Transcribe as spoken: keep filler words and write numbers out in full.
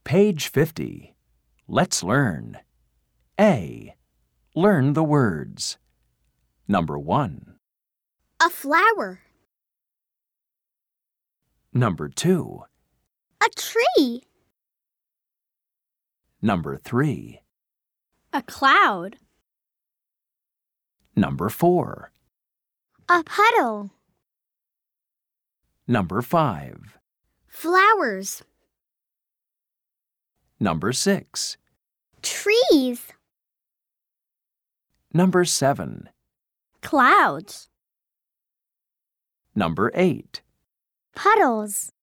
Page fifty. Let's learn. A. Learn the words. Number one. A flower. Number two. A tree. Number three. A cloud. Number four. A puddle. Number five. Flowers. Number six. Trees. Number seven. Clouds. Number eight. Puddles.